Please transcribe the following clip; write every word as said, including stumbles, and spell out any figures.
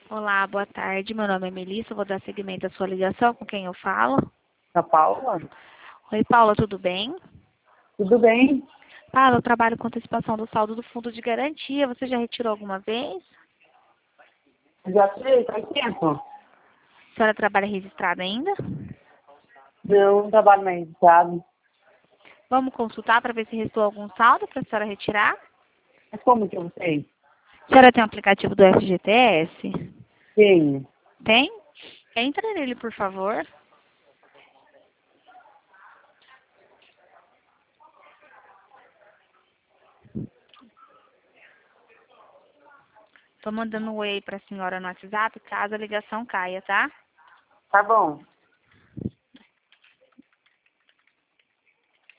Olá, boa tarde. Meu nome é Melissa. Eu vou dar seguimento à sua ligação. Com quem eu falo? A Paula? Oi, Paula, tudo bem? Tudo bem? Paula, eu trabalho com antecipação do saldo do fundo de garantia. Você já retirou alguma vez? Já sei, faz tempo? A senhora trabalha registrada ainda? Não, não trabalho mais registrado. Vamos consultar para ver se restou algum saldo para a senhora retirar? Mas como que eu sei? A senhora tem um aplicativo do F G T S? Tenho. Tem? Entra nele, por favor. Estou mandando um oi para a senhora no WhatsApp, caso a ligação caia, tá? Tá bom.